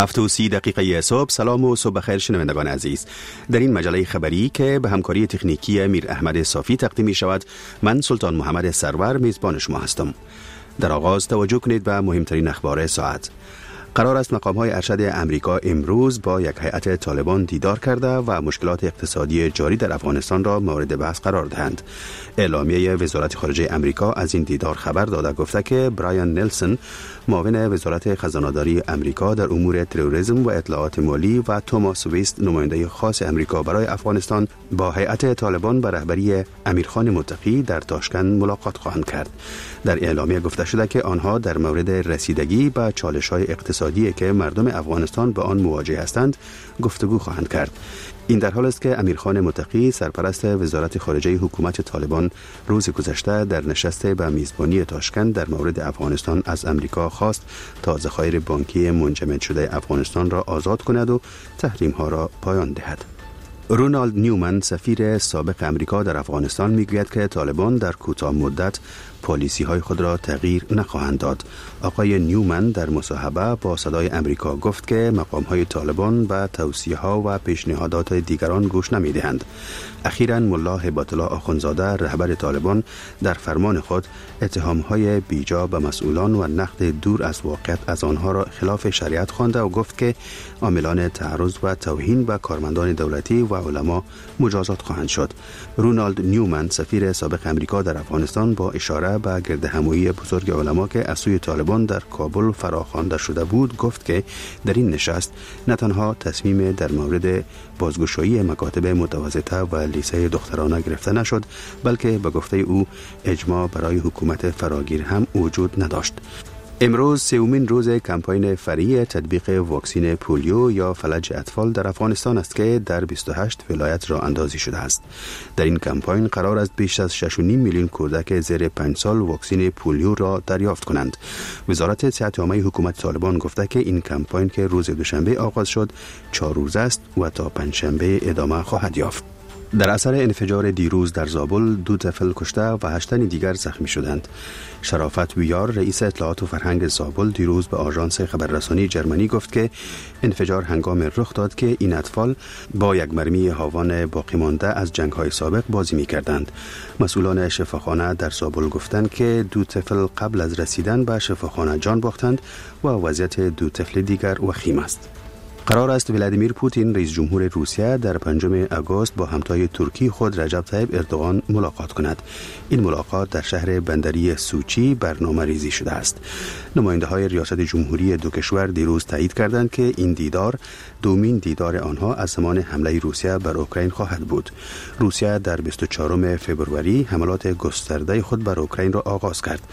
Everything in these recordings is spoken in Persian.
7:30 صبح. سلام و صبح بخیر شنوندگان عزیز. در این مجله خبری که به همکاری تکنیکی میر احمد صافی تقدیم می شود، من سلطان محمد سرور میزبان شما هستم. در آغاز توجه کنید به مهمترین اخبار ساعت. قرار است مقام‌های ارشد امریکا امروز با یک هیئت طالبان دیدار کرده و مشکلات اقتصادی جاری در افغانستان را مورد بحث قرار دهند. اعلامیه وزارت خارجه امریکا از این دیدار خبر داده گفته که برایان نلسون، معاون وزارت خزانه‌داری امریکا در امور تروریسم و اطلاعات مالی، و توماس ویست، نماینده خاص امریکا برای افغانستان، با هیئت طالبان به رهبری امیرخان متقی در تاشکند ملاقات خواهند کرد. در اعلامیه گفته شده که آنها در مورد رسیدگی به چالش‌های اقتصادی که مردم افغانستان به آن مواجه هستند گفتگو خواهند کرد. این در حال است که امیرخان متقی، سرپرست وزارت خارجه حکومت طالبان، روز گذشته در نشست به میزبانی تاشکند در مورد افغانستان از امریکا خواست تا ذخایر بانکی منجمد شده افغانستان را آزاد کند و تحریم‌ها را پایان دهد. رونالد نیومن، سفیر سابق امریکا در افغانستان، میگوید که طالبان در کوتاه مدت پالیسی های خود را تغییر نخواهند داد. آقای نیومن در مصاحبه با صدای امریکا گفت که مقام های طالبان به توصیه ها و پیشنهادات دیگران گوش نمی دهند. اخیراً ملا هیبت الله آخوندزاده، رهبر طالبان، در فرمان خود اتهام های بیجا به مسئولان و نقد دور از واقعیت از آنها را خلاف شریعت خوانده و گفت که عاملان تعرض و توهین به کارمندان دولتی و علما مجازات خواهند شد. رونالد نیومن، سفیر سابق امریکا در افغانستان، با اشاره به گردهمایی بزرگ علما که از سوی طالبان در کابل فراخوانده شده بود، گفت که در این نشست نه تنها تصمیم در مورد بازگشایی مکاتب متوسطه و لیسه دخترانه گرفته نشد، بلکه به گفته او اجماع برای حکومت فراگیر هم وجود نداشت. امروز سومین روز کمپاین فرعی تطبیق واکسین پولیو یا فلج اطفال در افغانستان است که در 28 ولایت راه اندازی شده است. در این کمپاین قرار است بیش از 6.5 میلیون کودک زیر 5 سال واکسین پولیو را دریافت کنند. وزارت صحت عامه حکومت طالبان گفته که این کمپاین که روز دوشنبه آغاز شد 4 روز است و تا پنجشنبه ادامه خواهد یافت. در اثر انفجار دیروز در زابل 2 طفل کشته و 8 تن دیگر زخمی شدند. شرافت ویار، رئیس اطلاعات و فرهنگ زابل، دیروز به آژانس خبررسانی جرمنی گفت که انفجار هنگام رخ داد که این اطفال با یک مرمی هاوان باقی مانده از جنگ‌های سابق بازی می‌کردند. مسئولان شفاخانه در زابل گفتند که 2 طفل قبل از رسیدن به شفاخانه جان باختند و وضعیت 2 طفل دیگر وخیم است. قرار است ولادیمیر پوتین، رئیس جمهور روسیه، در 5 آگوست با همتای ترکی خود رجب طیب اردوغان ملاقات کند. این ملاقات در شهر بندری سوچی برنامه ریزی شده است. نماینده های ریاست جمهوری دو کشور دیروز تایید کردند که این دیدار دومین دیدار آنها از زمان حمله روسیه بر اوکراین خواهد بود. روسیه در 24 فوریه حملات گسترده خود بر اوکراین را آغاز کرد.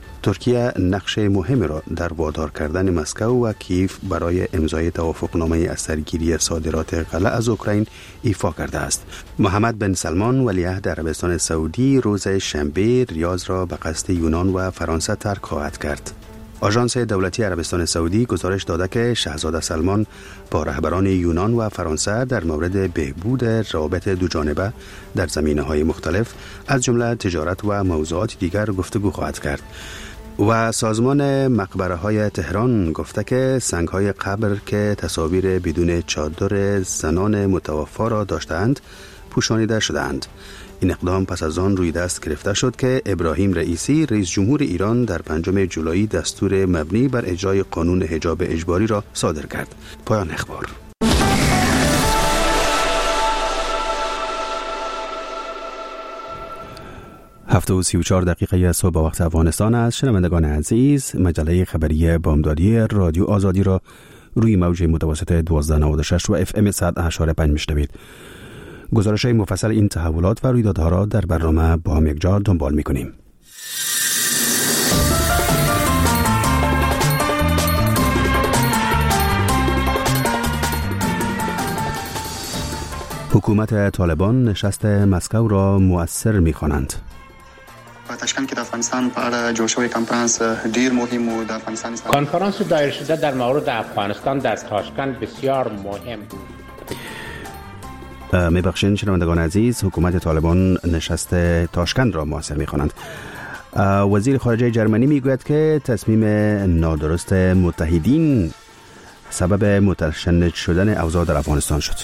ترکیه نقش مهمی را در وادار کردن مسکو و کیف برای امضای توافقنامه از سرگیری صادرات غله از اوکراین ایفا کرده است. محمد بن سلمان، ولیعهد عربستان سعودی، روز شنبه ریاض را به قصد یونان و فرانسه ترک خواهد کرد. آژانس دولتی عربستان سعودی گزارش داده که شاهزاده سلمان با رهبران یونان و فرانسه در مورد بهبود روابط دوجانبه در زمینه‌های مختلف از جمله تجارت و موضوعات دیگر گفتگو خواهد کرد. و سازمان مقبره‌های تهران گفته که سنگ‌های قبر که تصاویر بدون چادر زنان متوفا را داشتند پوشانیده شدند. این اقدام پس از آن روی دست گرفته شد که ابراهیم رئیسی، رئیس جمهور ایران، در 5 جولای دستور مبنی بر اجرای قانون حجاب اجباری را صادر کرد. پایان اخبار. 7:34 صبح وقت افغانستان است. شنوندگان عزیز، مجله خبری بامدادی رادیو آزادی را روی موج متوسط 1296 و FM 100.5 میشنوید. گزارش مفصل این تحولات و رویدادها را در برنامه با هم یکجا دنبال می‌کنیم. حکومت طالبان نشست مسکو را مؤثر می‌خوانند. تاشکند که د افغانستان په اړه جوړ شوی کنفرانس ډیر مهم و د افغانستان کنفرانس دایر شده در مورد افغانستان در تاشکند بسیار مهم بود. میبخشین شنوندگان عزیز، حکومت طالبان نشست تاشکند را مؤثر می‌خوانند. وزیر خارجه جرمنی میگوید که تصمیم نادرست متحدین سبب متشنج شدن اوضاع در افغانستان شد.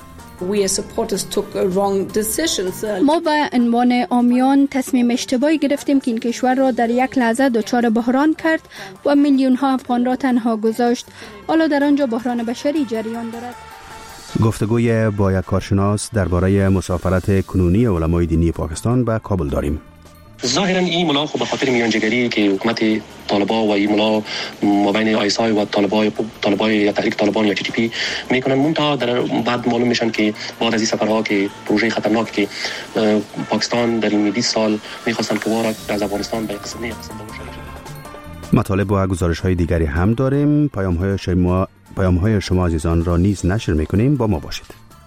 ما به عنوان عامیان تصمیم اشتباهی گرفتیم که این کشور را در یک لحظه دچار بحران کرد و میلیون ها افغان را تنها گذاشت. حالا در آنجا بحران بشری جریان دارد. گفتگوی با یک کارشناس درباره مسافرت کنونی علمای دینی پاکستان به کابل داریم. ظاهرا این ملا خب به خاطر میانجیگری که حکومت طالبان و این ملا مابین آیسای و طالبان یا تحریک طالبان یا TTP میکنن، منتها در بعد معلوم میشن که بعد از این سفرها که پروژه خطرناک که پاکستان در این 20 سال میخواستن که وارد از افغانستان به قسم باشه. مطالب و گزارش‌های دیگری هم داریم. پیام‌های شما عزیزان را نیز نشر میکنیم. با ما باشید.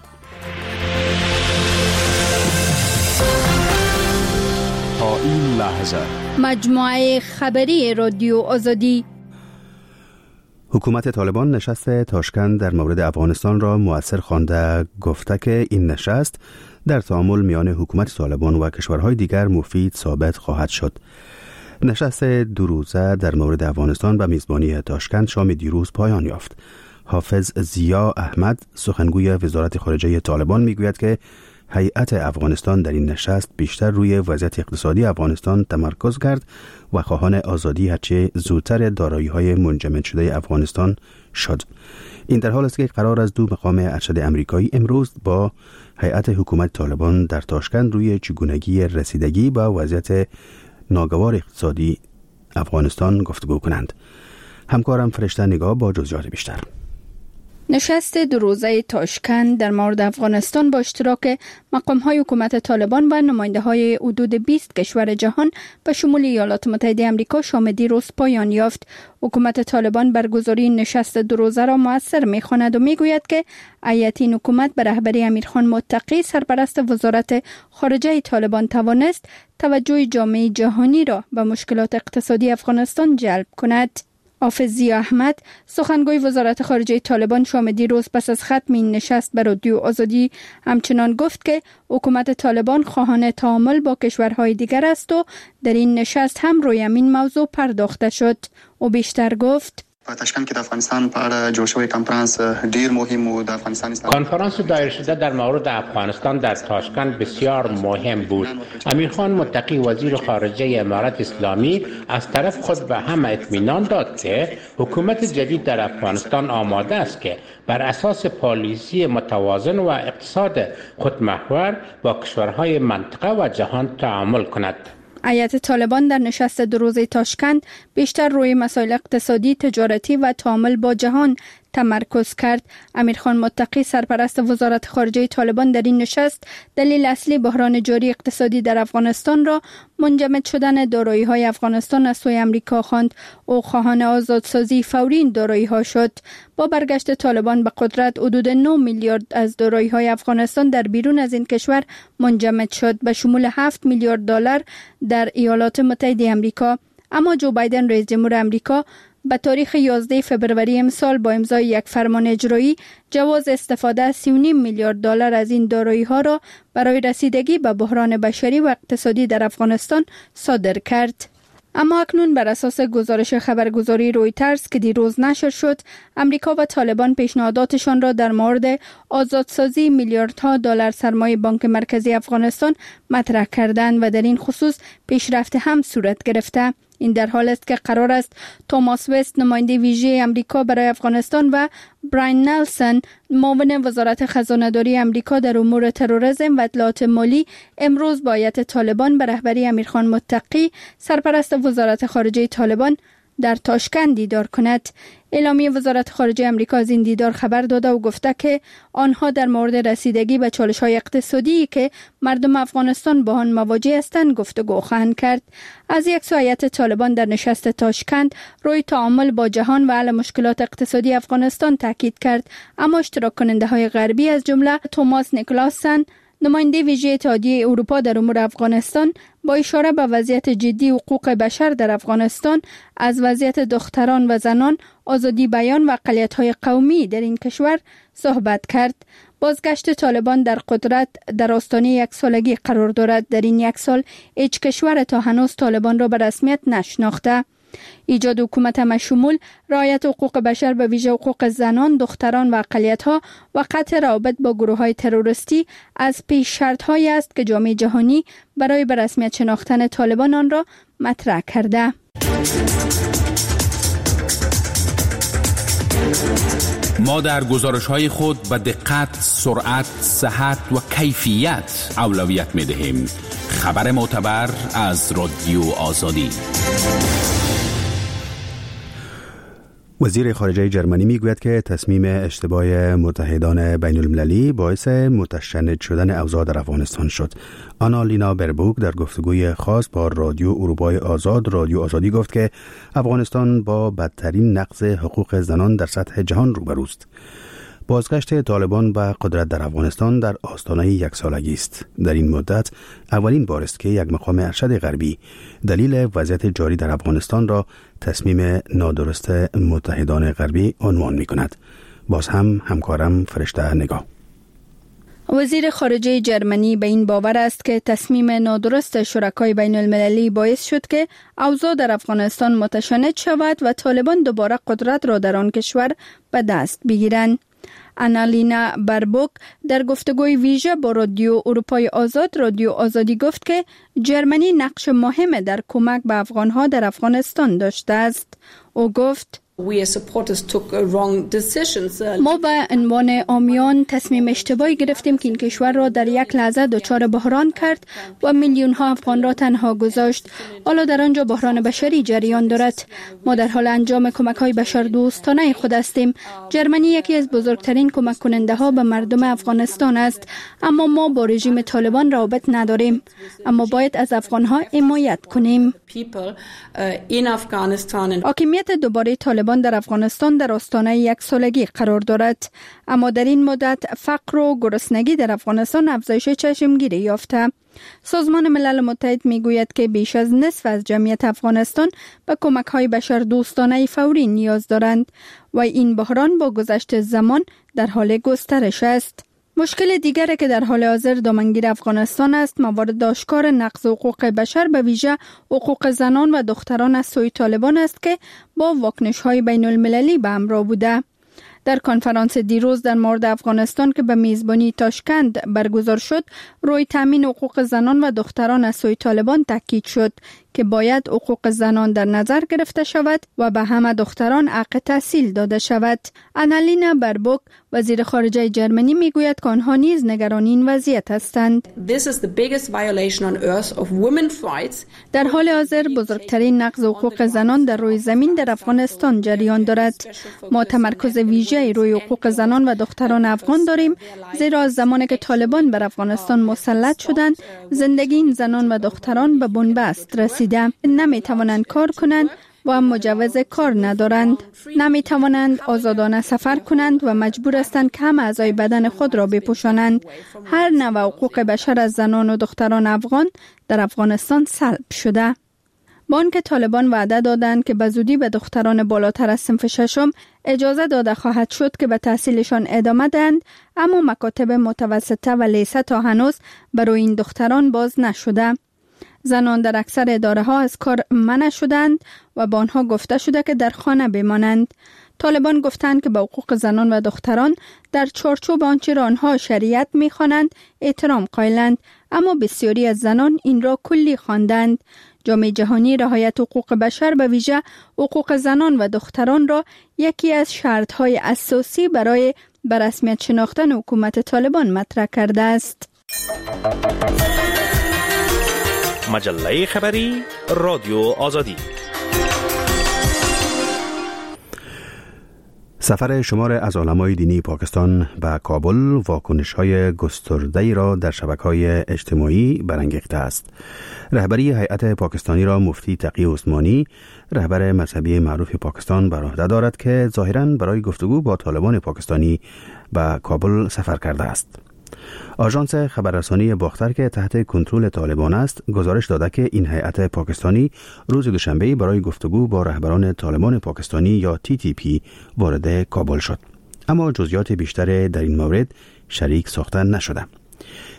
تا این لحظه مجموعه خبری رادیو آزادی. حکومت طالبان نشست تاشکند در مورد افغانستان را مؤثر خوانده، گفته که این نشست در تعامل میان حکومت طالبان و کشورهای دیگر مفید ثابت خواهد شد. نشست دو روزه در مورد افغانستان به میزبانی تاشکند شام دیروز پایان یافت. حافظ ضیا احمد سخنگوی وزارت خارجه طالبان میگوید که هیئت افغانستان در این نشست بیشتر روی وضعیت اقتصادی افغانستان تمرکز کرد و خواهان آزادی هرچه زودتر دارایی‌های منجمد شده افغانستان شد. این در حال است که قرار است دو مقام ارشد امریکایی امروز با هیئت حکومت طالبان در تاشکند روی چگونگی رسیدگی با وضعیت ناگوار اقتصادی افغانستان گفتگو کنند. همکارم فرشته نگاه با جزئیات بیشتر. نشست دو روزه تاشکند در مورد افغانستان با اشتراک مقام‌های حکومت طالبان و نماینده‌های حدود 20 کشور جهان به شمول ایالات متحده آمریکا شام دیروز پایان یافت. حکومت طالبان برگزاری نشست دو روزه را مؤثر می‌خواند و می‌گوید که هیئت این حکومت به رهبری امیرخان متقی سرپرست وزارت خارجه طالبان توانست توجه جامعه جهانی را به مشکلات اقتصادی افغانستان جلب کند. حافظ ضیا احمد سخنگوی وزارت خارجه طالبان شام دیروز پس از ختم این نشست به رادیو آزادی همچنان گفت که حکومت طالبان خواهان تعامل با کشورهای دیگر است و در این نشست هم روی همین موضوع پرداخته شد. او بیشتر گفت په تاشکند کې د افغانستان په اړه جوړ شوی کنفرانس ډیر مهم و. د افغانستان اسلامي کنفرانس دایر شده در مورد افغانستان در تاشکند بسیار مهم بود. امیرخان متقی وزیر خارجه امارت اسلامی از طرف خود به همه اطمینان داد که حکومت جدید در افغانستان آماده است که بر اساس پالیسی متوازن و اقتصاد خودمحور با کشورهای منطقه و جهان تعامل کند. هیئت طالبان در نشست دو روزه تاشکند بیشتر روی مسائل اقتصادی، تجارتی و تعامل با جهان تمرکز کرد. امیرخان متقی سرپرست وزارت خارجه طالبان در این نشست دلیل اصلی بحران جاری اقتصادی در افغانستان را منجمد شدن دارایی‌های افغانستان از سوی امریکا خواند. او خواهان آزادسازی فوری این دارایی‌ها شد. با برگشت طالبان به قدرت حدود 9 میلیارد از دارایی‌های افغانستان در بیرون از این کشور منجمد شد به شمول 7 میلیارد دلار در ایالات متحده آمریکا. اما جو بایدن رئیس جمهور آمریکا به تاریخ 11 فبروری امسال با امضای یک فرمان اجرایی جواز استفاده از 3.5 میلیارد دلار از این دارایی‌ها را برای رسیدگی به بحران بشری و اقتصادی در افغانستان صادر کرد. اما اکنون بر اساس گزارش خبرگزاری رویترز که دیروز نشر شد، امریکا و طالبان پیشنهاداتشان را در مورد آزادسازی میلیاردها دلار سرمایه بانک مرکزی افغانستان مطرح کردند و در این خصوص پیشرفت هم صورت گرفته. این در حال است که قرار است توماس وست نماینده ویژه امریکا برای افغانستان و براین نلسون معاون وزارت خزانه‌داری امریکا در امور تروریسم و اطلاعات مالی امروز با هیئت طالبان به رهبری امیرخان متقی سرپرست وزارت خارجه طالبان در تاشکند دیدار کند. اعلامیه وزارت خارجه امریکا از این دیدار خبر داده و گفته که آنها در مورد رسیدگی به چالش‌های اقتصادی که مردم افغانستان با آن مواجه هستند گفتگو خواهند کرد. از یک سو هیئت طالبان در نشست تاشکند روی تعامل با جهان و حل مشکلات اقتصادی افغانستان تاکید کرد، اما اشتراک کننده‌های غربی از جمله توماس نیکلاسن نماینده ویژه اتحادیه اروپا در امور افغانستان با اشاره به وضعیت جدی حقوق بشر در افغانستان، از وضعیت دختران و زنان، آزادی بیان و اقلیت‌های قومی در این کشور صحبت کرد. بازگشت طالبان در قدرت در آستانه یک سالگی قرار دارد. در این یک سال هیچ کشور تا هنوز طالبان را به رسمیت نشناخته. ایجاد حکومت همه‌شمول، رعایت حقوق بشر به ویژه حقوق زنان، دختران و اقلیت‌ها و قطع روابط با گروه‌های تروریستی از پیش شرط‌هایی است که جامعه جهانی برای به رسمیت شناختن طالبان آن را مطرح کرده. ما در گزارش‌های خود به دقت، سرعت، صحت و کیفیت اولویت می‌دهیم. خبر معتبر از رادیو آزادی. وزیر خارجه جرمنی میگوید که تصمیم اشتباه متحدان بین المللی باعث متشنج شدن اوضاع در افغانستان شد. آنالینا بربوک در گفتگوی خاص با رادیو اروپای آزاد رادیو آزادی گفت که افغانستان با بدترین نقض حقوق زنان در سطح جهان روبروست. بازگشت طالبان به قدرت در افغانستان در آستانه 1 سالگی است. در این مدت اولین بار است که یک مقام ارشد غربی دلیل وضعیت جاری در افغانستان را تصمیم نادرست متحدان غربی عنوان می کند. باز هم همکارم فرشته نگاه. وزیر خارجه جرمنی به این باور است که تصمیم نادرست شرکای بین المللی باعث شد که اوضاع در افغانستان متشنج شود و طالبان دوباره قدرت را در آن کشور به دست بگیرند. آنالینا بربوک در گفتگوی ویژه با رادیو اروپای آزاد رادیو آزادی گفت که جرمنی نقش مهم در کمک به افغانها در افغانستان داشته است. او گفت ما به عنوان عامیان تصمیم اشتباهی گرفتیم که این کشور را در یک لحظه دچار بحران کرد و میلیون ها افغان را تنها گذاشت. حالا در آنجا بحران بشری جریان دارد. ما در حال انجام کمک های بشردوستانه خود هستیم. جرمنی یکی از بزرگترین کمک کننده ها به مردم افغانستان است، اما ما با رژیم طالبان رابط نداریم. اما باید از افغان ها حمایت کنیم. حاکمیت دوباره طالبان در افغانستان در آستانه 1 سالگی قرار دارد، اما در این مدت فقر و گرسنگی در افغانستان افزایش چشمگیری یافته. سازمان ملل متحد میگوید که بیش از نصف از جمعیت افغانستان به کمک‌های بشردوستانه فوری نیاز دارند و این بحران با گذشت زمان در حال گسترش است. مشکل دیگری که در حال حاضر دامنگیر افغانستان است موارد آشکار نقض حقوق بشر به ویژه حقوق زنان و دختران از سوی طالبان است که با واکنش‌های بین المللی به همراه بوده. در کنفرانس دیروز در مورد افغانستان که به میزبانی تاشکند برگزار شد، روی تامین حقوق زنان و دختران از سوی طالبان تاکید شد که باید حقوق زنان در نظر گرفته شود و به همه دختران حق تحصیل داده شود. آنالینا بربوک وزیر خارجه جرمنی میگوید که آنها نیز نگران این وضعیت هستند. در حال حاضر بزرگترین نقض حقوق زنان در روی زمین در افغانستان جریان دارد. ما تمرکز ویژه روی حقوق زنان و دختران افغان داریم، زیرا از زمانی که طالبان بر افغانستان مسلط شدند زندگی این زنان و دختران به بنبست رسیده. نمی توانند کار کنند و مجوز کار ندارند. نمی توانند آزادانه سفر کنند و مجبور هستند که همه اعضای بدن خود را بپوشانند. هر نوع حقوق بشر از زنان و دختران افغان در افغانستان سلب شده. با آنکه طالبان وعده دادند که به زودی به دختران بالاتر از صنف ششم اجازه داده خواهد شد که به تحصیلشان ادامه دهند، اما مکاتب متوسطه و لیسه تا هنوز برای این دختران باز نشده. زنان در اکثر اداره ها از کار منع شدند و با آنها گفته شده که در خانه بمانند. طالبان گفتند که به حقوق زنان و دختران در چارچوب آنچه را آنها شریعت می‌خوانند احترام قائلند، اما بسیاری از زنان این را کلی خواندند. جامعه جهانی رعایت حقوق بشر به ویژه حقوق زنان و دختران را یکی از شرط‌های اساسی برای به رسمیت شناختن حکومت طالبان مطرح کرده است. مجله خبری رادیو آزادی. سفر شمار از علمای دینی پاکستان به کابل واکنش‌های گسترده‌ای را در شبکه‌های اجتماعی برانگیخته است. رهبری هیئت پاکستانی را مفتی تقی عثمانی، رهبر مذهبی معروف پاکستان، بر عهده دارد که ظاهراً برای گفتگو با طالبان پاکستانی به کابل سفر کرده است. آژانس خبررسانی باختر که تحت کنترل طالبان است گزارش داده که این هیئت پاکستانی روز دوشنبه برای گفتگو با رهبران طالبان پاکستانی یا TTP وارد کابل شد، اما جزئیات بیشتر در این مورد شریک ساخته نشده.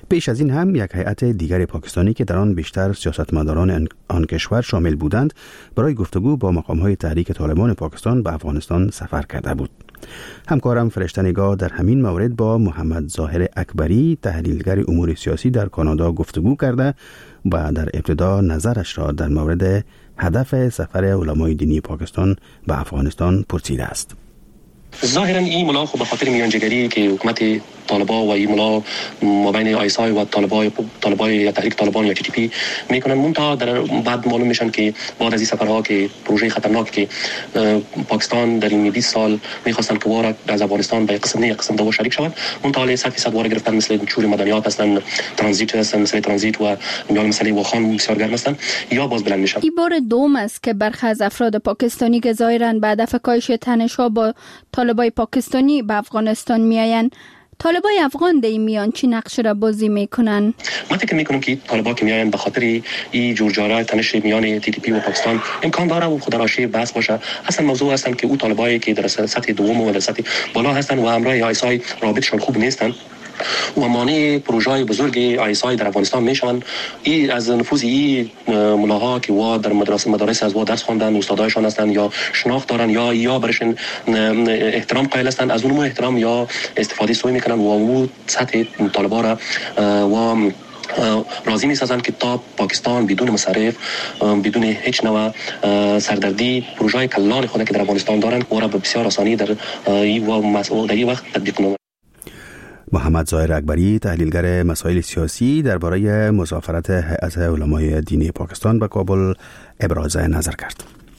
پیش از این هم یک هیئت دیگر پاکستانی که در آن بیشتر سیاستمداران آن کشور شامل بودند برای گفتگو با مقام‌های تحریک طالبان پاکستان به افغانستان سفر کرده بود. همکارم فرشته نگاه در همین مورد با محمد ظاهر اکبری تحلیلگر امور سیاسی در کانادا گفتگو کرده و در ابتدا نظرش را در مورد هدف سفر علمای دینی پاکستان به افغانستان پرسیده است. ظاهرا این ملا خب به خاطر میانجیگری که حکومت طالبان و این ملا مابین آیسای و طالبای یا تحریک طالبان یا تی تی پی میکنن، منتها در بعد معلوم میشن که بعد از این سفرها که پروژه خطرناک که پاکستان در این 20 سال میخواستن که وارد از افغانستان به قسم دو شریک شوند، منتها 100% وارد گرفتن مثل چور مدنیات هستن، ترانزیت هستن، مثل ترانزیت و مسئله وخان بسیار گرم هستن یا باز بلند میشن. این بار دوم است که برخی از افراد پاکستانی که ظاهرا به هدف کاهش تنش‌ها با طالبای پاکستانی به افغانستان میآیند، طالبای افغان در این میان چی نقش را بازی میکنن؟ من فکر میکنم که طالبا که میآیند به خاطر این جورجارای تنش میان تی تی پی و پاکستان امکان داره و خود راشی بحث باشه. اصلا موضوع هستن که او طالبایی که در سطح دوم و در سطح بالا هستن و همراه آیسای رابطشون خوب نیستن و مانع پروژه‌های بزرگ آیسای در افغانستان میشوند. این از نفوذ این ملاها که وا در مدارس از وا درس خواندن، استادایشان هستند یا شناخت دارن یا برشن احترام قائل هستند، از اون احترام یا استفاده سوء میکنن و او سطح طالبا را و راضی می‌سازند که تا پاکستان بدون مصرف، بدون هیچ نوع سردردی پروژه‌های کلان خود که در افغانستان دارند و را به بسیار آسانی در این وقت تطبیق کنند. محمد ظاهر اکبری تحلیلگر مسائل سیاسی درباره مسافرت هیئت علمای دینی پاکستان به کابل ابراز نظر کرد.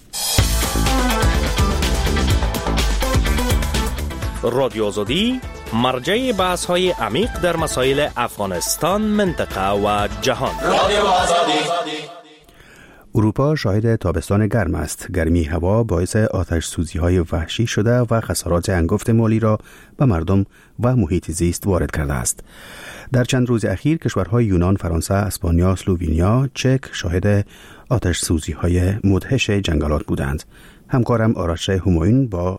رادیو آزادی مرجع بحث‌های عمیق در مسائل افغانستان، منطقه و جهان. رادیو آزادی. اروپا شاهد تابستان گرم است. گرمی هوا باعث آتش سوزی‌های وحشی شده و خسارات انگفت مالی را به مردم و محیط زیست وارد کرده است. در چند روز اخیر کشورهای یونان، فرانسه، اسپانیا، اسلوونیا، چک شاهد آتش سوزی‌های مدهش جنگلات بودند. همکارم آرش همایون با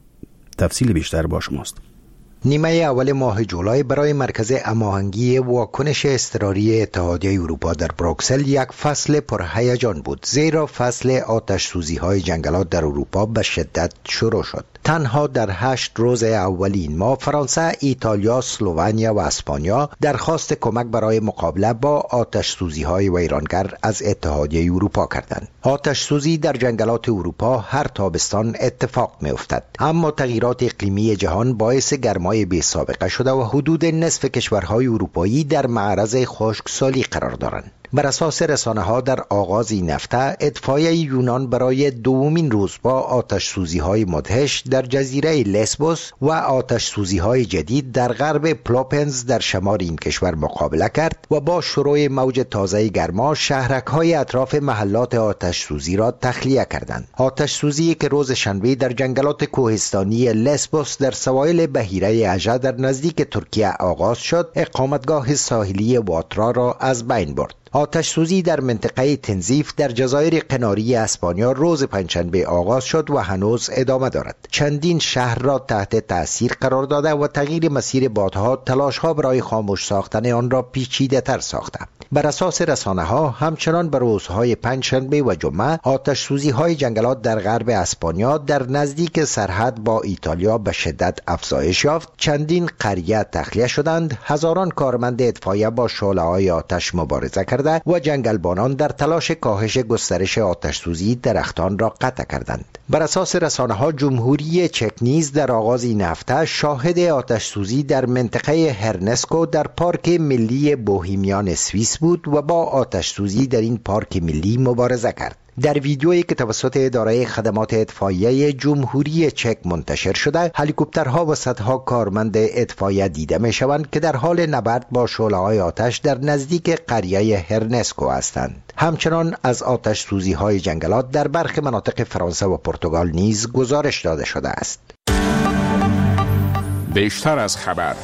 تفصیل بیشتر با شماست. نیمه اول ماه جولای برای مرکز هماهنگی واکنش اضطراری اتحادیه اروپا در بروکسل یک فصل پرهیجان بود، زیرا فصل آتش سوزی های جنگلات در اروپا به شدت شروع شد. تنها در 8 روز اولین ماه فرانسه، ایتالیا، اسلوونیا و اسپانیا درخواست کمک برای مقابله با آتش سوزی های ویرانگر از اتحادیه اروپا کردند. آتش سوزی در جنگلات اروپا هر تابستان اتفاق می افتد، اما تغییرات اقلیمی جهان باعث گرمای بی سابقه شده و حدود نصف کشورهای اروپایی در معرض خشکسالی قرار دارند. بر اساس رسانه‌ها در آغاز این هفته اطفای یونان برای دومین روز با آتش سوزی‌های مدهش در جزیره لسبوس و آتش سوزی‌های جدید در غرب پلوپنز در شمال این کشور مقابله کرد و با شروع موج تازه گرما شهرک‌های اطراف محلات آتش سوزی را تخلیه کردند. آتش سوزی که روز شنبه در جنگلات کوهستانی لسبوس در سواحل بحیره اژه در نزدیک ترکیه آغاز شد، اقامتگاه ساحلی واترا را از بین برد. آتش سوزی در منطقه تنزیف در جزایر قناری اسپانیا روز پنجشنبه آغاز شد و هنوز ادامه دارد. چندین شهر را تحت تأثیر قرار داده و تغییر مسیر بادها تلاش‌ها برای خاموش ساختن آن را پیچیده‌تر ساخته. بر اساس رسانه‌ها همچنان بر روزهای پنجشنبه و جمعه آتش سوزی‌های جنگلات در غرب اسپانیا در نزدیک سرحد با ایتالیا به شدت افزایش یافت. چندین قریه تخلیه شدند، هزاران کارمند اطفایه با شعله‌های آتش مبارزه کردند و جنگلبانان در تلاش کاهش گسترش آتش سوزی درختان را قطع کردند. بر اساس رسانه‌ها جمهوری چک نیز در آغاز این هفته شاهد آتش سوزی در منطقه هرنسکو در پارک ملی بوهیمیان سوئیس بود و با آتش سوزی در این پارک ملی مبارزه کرد. در ویدیویی که توسط اداره خدمات اطفائیه جمهوری چک منتشر شده، هلیکوپترها و صدها کارمند اطفائیه دیده می‌شوند که در حال نبرد با شعله‌های آتش در نزدیک قریه هرنسکو هستند. همچنان از آتش سوزی‌های جنگلات در برخی مناطق فرانسه و پرتغال نیز گزارش داده شده است. بیشتر از خبر.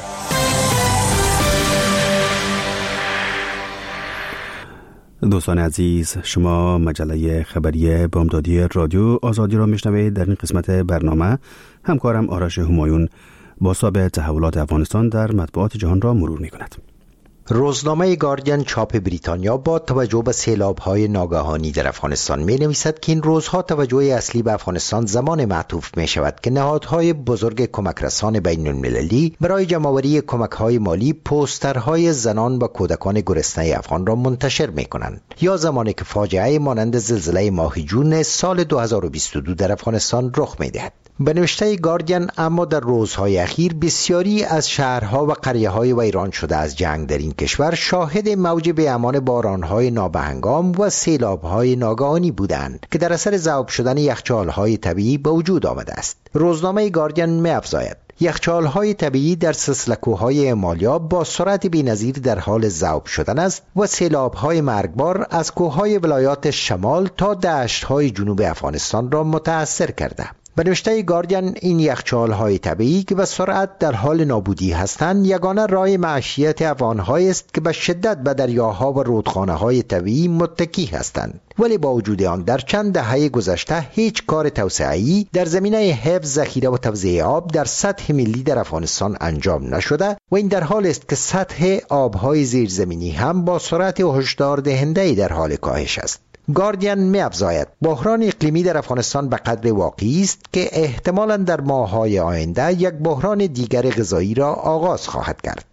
دوستان عزیز، شما مجله خبری بامدادی رادیو آزادی را میشنوید. در این قسمت برنامه همکارم آرش همایون با سابق تحولات افغانستان در مطبوعات جهان را مرور می کند. روزنامه گاردین چاپ بریتانیا با توجه به سیلاب‌های ناگهانی در افغانستان می‌نویسد که این روزها توجه اصلی به افغانستان زمان معطوف می‌شود که نهادهای بزرگ کمکرسان بین‌المللی برای جمع‌آوری کمک‌های مالی پوسترهای زنان و کودکان گرسنه افغان را منتشر می‌کنند، یا زمانی که فاجعه مانند زلزله ماه جون سال 2022 در افغانستان رخ می‌دهد. به نوشته گاردین، اما در روزهای اخیر بسیاری از شهرها و قریه‌های ویران شده از جنگ در این کشور شاهد موج بی‌امان باران‌های نابهنگام و سیلاب‌های ناگهانی بودند که در اثر ذوب شدن یخچال‌های طبیعی به وجود آمده است. روزنامه گاردین می‌افزاید یخچال‌های طبیعی در سلسله کوه‌های امالیاب با سرعت بی‌نظیر در حال ذوب شدن است و سیلاب‌های مرگبار از کوه‌های ولایات شمال تا دشت‌های جنوب افغانستان را متأثر کرده. به نوشته گاردین، این یخچال‌های طبیعی که به سرعت در حال نابودی هستند یگانه راه معیشت افغان‌هایی است که به شدت به دریاها و رودخانه‌های طبیعی متکی هستند، ولی با وجود آن در چند دهه گذشته هیچ کار توسعه‌ای در زمینه حفظ، ذخیره و توزیع آب در سطح ملی در افغانستان انجام نشده و این در حال است که سطح آب‌های زیرزمینی هم با سرعت هشدار دهنده در حال کاهش است. گاردین می‌افزاید بحران اقلیمی در افغانستان به قدر واقعی است که احتمالاً در ماه‌های آینده یک بحران دیگر غذایی را آغاز خواهد کرد.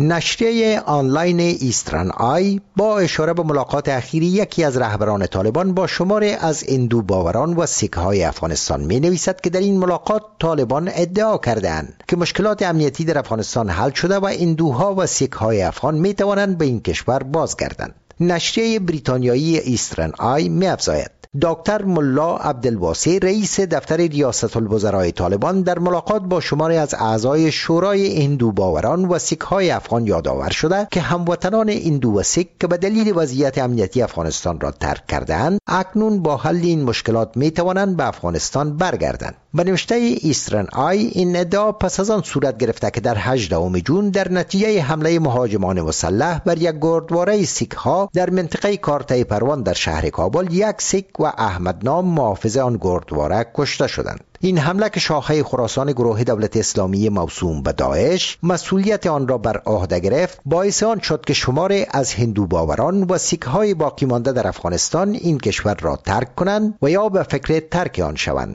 نشریه آنلاین ایسترن آی با اشاره به ملاقات اخیر یکی از رهبران طالبان با شماری از هندو باوران و سیک‌های افغانستان می‌نویسد که در این ملاقات طالبان ادعا کردند که مشکلات امنیتی در افغانستان حل شده و هندوها و سیک‌های افغان می‌توانند به این کشور بازگردند. نشریه بریتانیایی ایسترن آی می‌افزاید دکتر ملا عبدالواسع رئیس دفتر ریاست الوزراء طالبان در ملاقات با شماری از اعضای شورای هندو باوران و سیک‌های افغان یادآور شده که هموطنان هندو و سیک که به دلیل وضعیت امنیتی افغانستان را ترک کرده‌اند اکنون با حل این مشکلات می‌توانند به افغانستان برگردند. به نوشته ایسترن آی این ادعا پس از آن صورت گرفته که در 18 جون در نتیجه حمله مهاجمان مسلح بر یک گردواره سیک‌ها در منطقه کارتای پروان در شهر کابل یک سیک و احمد نام محافظ آن گردواره کشته شدند. این حمله که شاخه خراسان گروه دولت اسلامی موسوم به داعش مسئولیت آن را بر عهده گرفت، باعث آن شد که شماری از هندو باوران و سیک‌های باقی مانده در افغانستان این کشور را ترک کنند و یا به فکر ترک آن شوند.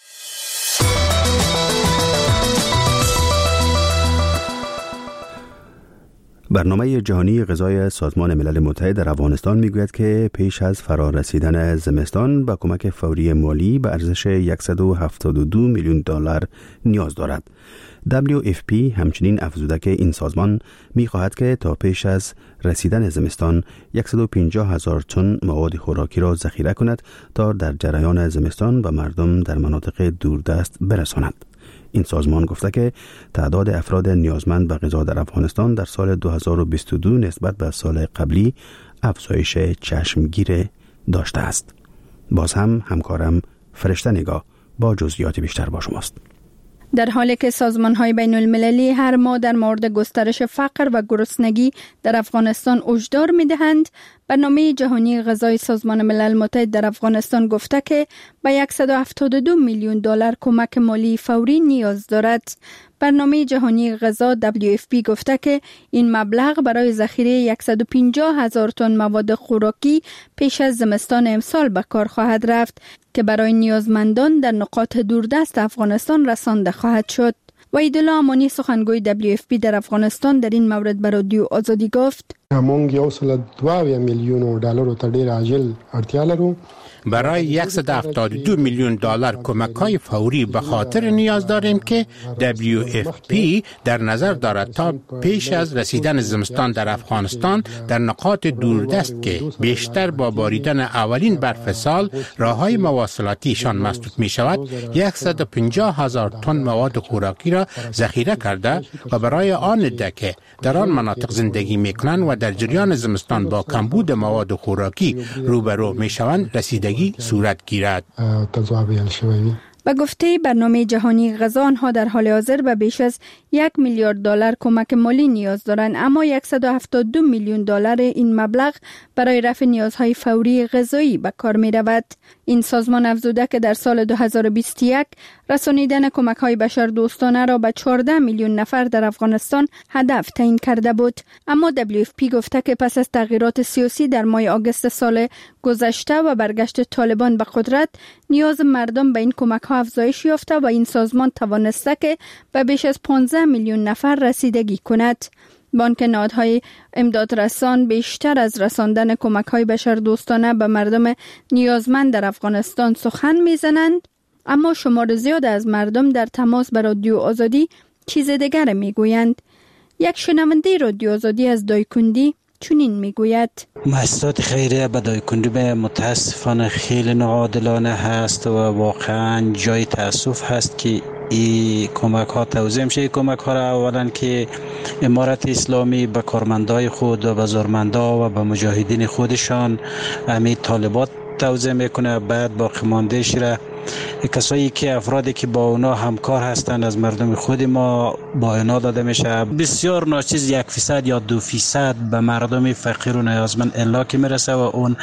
برنامه جهانی غذای سازمان ملل متحد در افغانستان میگوید که پیش از فرارسیدن زمستان به کمک فوری مالی به ارزش $172 میلیون نیاز دارد. WFP همچنین افزوده که این سازمان می‌خواهد که تا پیش از رسیدن زمستان 150,000 تن مواد خوراکی را ذخیره کند تا در جریان زمستان به مردم در مناطق دوردست برساند. این سازمان گفته که تعداد افراد نیازمند به غذا در افغانستان در سال 2022 نسبت به سال قبلی افزایش چشمگیر داشته است. باز هم همکارم فرشته نگاه با جزئیات بیشتر با شماست. در حالی که سازمان‌های بین‌المللی هر ماه در مورد گسترش فقر و گرسنگی در افغانستان هشدار می‌دهند، برنامه جهانی غذای سازمان ملل متحد در افغانستان گفته که به $172 میلیون کمک مالی فوری نیاز دارد. برنامه جهانی غذا WFP گفته که این مبلغ برای ذخیره 150,000 تن مواد خوراکی پیش از زمستان امسال به کار خواهد رفت که برای نیازمندان در نقاط دوردست افغانستان رسانده خواهد شد. وحیدالله امانی سخنگوی WFP در افغانستان در این مورد به رادیو آزادی گفت: همونگ $1.2 میلیون ته ډیر عاجل اړتیا لرو. برای $172 میلیون کمک‌های فوری به خاطر نیاز داریم که WFP در نظر دارد تا پیش از رسیدن زمستان در افغانستان در نقاط دوردست که بیشتر با باریدن اولین برف سال راه‌های مواصلاتیشان مسدود می‌شود 150,000 تن مواد خوراکی را ذخیره کرده و برای آن عده که در آن مناطق زندگی می‌کنند و در جریان زمستان با کمبود مواد خوراکی روبرو می‌شوند رسیدگی صورت گیرد. به گفته برنامه جهانی غذا، آنها در حال حاضر به بیش از 1 میلیارد دلار کمک مالی نیاز دارند، اما 172 میلیون دلار این مبلغ برای رفع نیازهای فوری غذایی به کار می رود. این سازمان افزوده که در سال 2021 رسانیدن کمک‌های بشردوستانه را به 14 میلیون نفر در افغانستان هدف تعیین کرده بود. اما WFP گفته که پس از تغییرات سیاسی در ماه آگوست سال گذشته و برگشت طالبان به قدرت، نیاز مردم به این کمک‌ها افزایش یافته و این سازمان توانسته که به بیش از 15 میلیون نفر رسیدگی کند. بانک نهادهای امدادرسان بیشتر از رساندن کمک‌های بشردوستانه به مردم نیازمند در افغانستان سخن می‌زنند، اما شمار زیاد از مردم در تماس با رادیو آزادی چیز دیگر می‌گویند. یک شنونده رادیو آزادی از دایکندی چنین میگوید: مؤسسات خیریه به دایکندی متاسفانه خیلی ناعادلانه هست و واقعا جای تأسف هست که این کمک ها توزیع میشه. کمک ها را اولا که امارت اسلامی به کارمندای خود و به زورمندا و به مجاهدین خودشان امی طالبات توزیع میکنه، بعد باقی ماندهش را کسایی که افرادی که با اونا همکار هستند از مردم خود ما با اینا داده میشه. بسیار ناچیز 1% یا 2% به مردم فقیر و نیازمند الاک میرسه و اون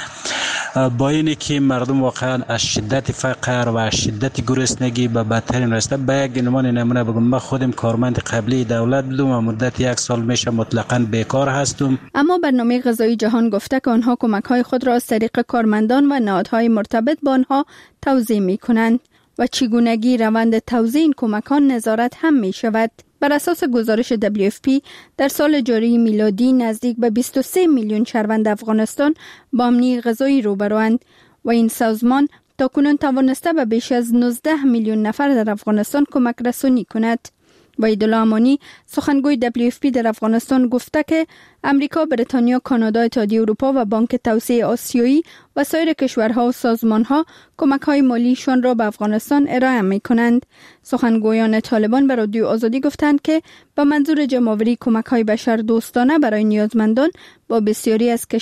با اینه که مردم واقعا از شدت فقر و از شدت گرسنگی به بدترین رسیده. به یک نمونه بگم، من خودم کارمند قبلی دولت بودم و مدت 1 سال میشه مطلقاً بیکار هستم. اما برنامه غذایی جهان گفته که آنها کمک‌های خود را از طریق کارمندان و نهادهای مرتبط با آنها توزیع می‌کنند و چگونگی روند توزیع این کمک‌ها نظارت هم می‌شود. بر اساس گزارش WFP در سال جاری میلادی نزدیک به 23 میلیون شهروند افغانستان با امنی غذایی روبروند و این سازمان تاکنون توانسته به بیش از 19 میلیون نفر در افغانستان کمک رسانی کند. وحیدالله امانی سخنگوی WFP در افغانستان گفته که امریکا، بریتانیا، کانادا، اتحادیه اروپا و بانک توسعه آسیایی و سایر کشورها و سازمانها کمک‌های مالیشان را به افغانستان ارائه می‌کنند. سخنگویان طالبان به رادیو آزادی گفتند که به منظور جمع‌آوری کمک‌های بشردوستانه برای نیازمندان با بسیاری از